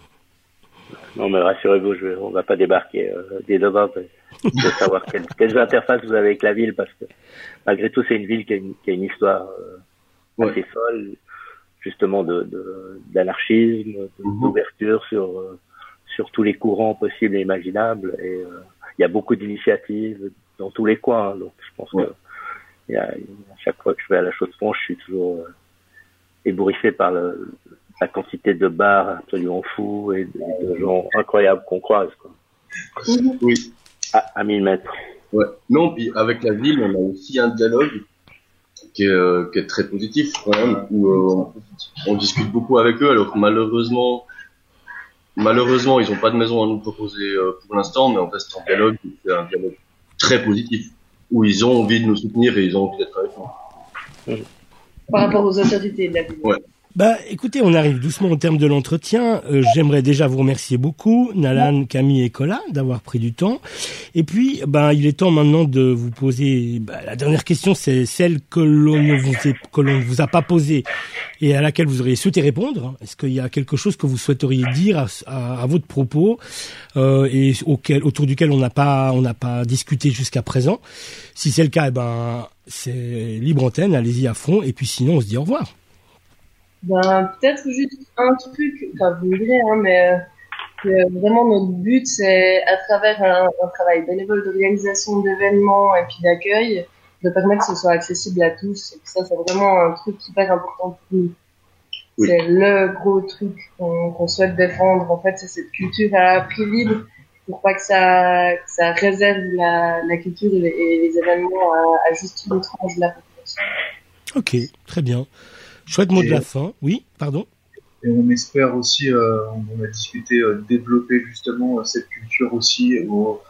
non, mais rassurez-vous, je, on va pas débarquer euh, dès demain de, de savoir quelles, quelles interfaces vous avez avec la ville, parce que malgré tout, c'est une ville qui a une, qui a une histoire euh, Ouais. assez folle, justement de, de d'anarchisme, de- Mhm. d'ouverture sur euh, sur tous les courants possibles et imaginables. Et euh, il y a beaucoup d'initiatives dans tous les coins, hein, donc je pense Ouais. que il y a, à chaque fois que je vais à la Chaux-de-Fonds, je suis toujours euh, ébouriffé par le, la quantité de bars absolument fous et de, et de gens incroyables qu'on croise, quoi. Oui. À, à mille mètres. Ouais. Non, puis avec la ville, on a aussi un dialogue qui est, euh, qui est très positif quand même, où euh, on discute beaucoup avec eux. Alors malheureusement, malheureusement, ils n'ont pas de maison à nous proposer euh, pour l'instant, mais on reste en dialogue. C'est un dialogue très positif, où ils ont envie de nous soutenir et ils ont envie d'être avec nous. Par rapport aux autorités de la ville. Ouais. Bah, écoutez, on arrive doucement au terme de l'entretien. Euh, j'aimerais déjà vous remercier beaucoup, Nalan, Camille et Colas, d'avoir pris du temps. Et puis, bah, il est temps maintenant de vous poser. Bah, la dernière question, c'est celle que l'on ne vous est, que l'on ne vous a pas posée et à laquelle vous auriez souhaité répondre. Est-ce qu'il y a quelque chose que vous souhaiteriez dire à, à, à votre propos euh, et auquel, autour duquel on n'a pas, on n'a pas discuté jusqu'à présent? Si c'est le cas, eh ben, c'est libre antenne, allez-y à fond. Et puis sinon, on se dit au revoir. Ben, peut-être juste un truc, enfin, vous me direz, hein, mais euh, que vraiment notre but, c'est, à travers un, un travail bénévole d'organisation d'événements et puis d'accueil, de permettre que ce soit accessible à tous. Et ça, c'est vraiment un truc hyper important pour nous. Oui. C'est le gros truc qu'on, qu'on souhaite défendre. En fait, c'est cette culture à prix libre pour pas que ça, que ça réserve la, la culture et les, et les événements à, à juste une tranche de la population. Ok, très bien. Chouette mot de la fin, oui, pardon. Et on espère aussi, euh, on a discuté, euh, développer justement euh, cette culture aussi au,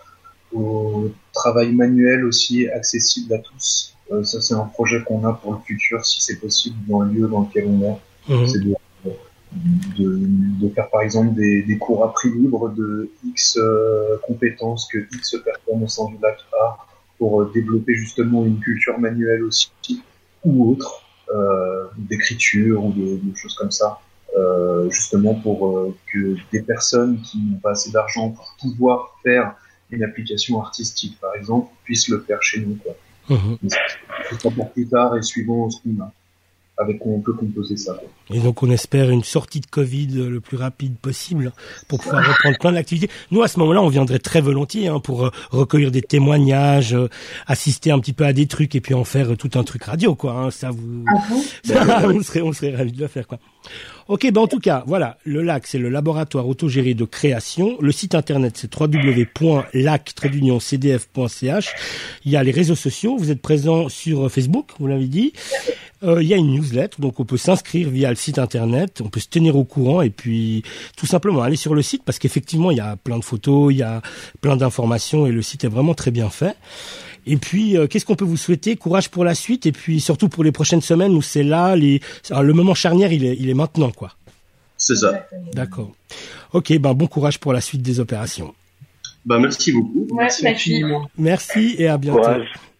au travail manuel aussi accessible à tous. Euh, ça c'est un projet qu'on a pour le futur, si c'est possible, dans le lieu dans lequel on est. Mmh. C'est de, de, de faire par exemple des, des cours à prix libre de X euh, compétences que X personnes au sein du lac a pour euh, développer justement une culture manuelle aussi, ou autre. Euh, d'écriture ou de, de choses comme ça, euh, justement pour euh, que des personnes qui n'ont pas assez d'argent pour pouvoir faire une application artistique, par exemple, puissent le faire chez nous, quoi. Mmh. C'est pas pour plus tard et suivant ce qu'on a, avec quoi on peut composer ça, quoi. Et donc on espère une sortie de Covid le plus rapide possible pour pouvoir reprendre plein d'activités. Nous à ce moment-là on viendrait très volontiers hein, pour euh, recueillir des témoignages, euh, assister un petit peu à des trucs et puis en faire euh, tout un truc radio quoi. Hein, ça vous, ça, on serait on serait ravis de le faire quoi. Ok, ben en tout cas, voilà, le L A C, c'est le laboratoire autogéré de création. Le site internet, c'est w w w point lac tiret c d f point c h. Il y a les réseaux sociaux. Vous êtes présent sur Facebook, vous l'avez dit. Euh, il y a une newsletter, donc on peut s'inscrire via le site internet. On peut se tenir au courant et puis tout simplement aller sur le site parce qu'effectivement, il y a plein de photos, il y a plein d'informations et le site est vraiment très bien fait. Et puis, euh, qu'est-ce qu'on peut vous souhaiter? Courage pour la suite et puis surtout pour les prochaines semaines où c'est là, les... Alors, le moment charnière, il est, il est maintenant, quoi. C'est ça. D'accord. Ok, ben bon courage pour la suite des opérations. Ben merci beaucoup. Ouais, merci. Merci et à bientôt. Courage.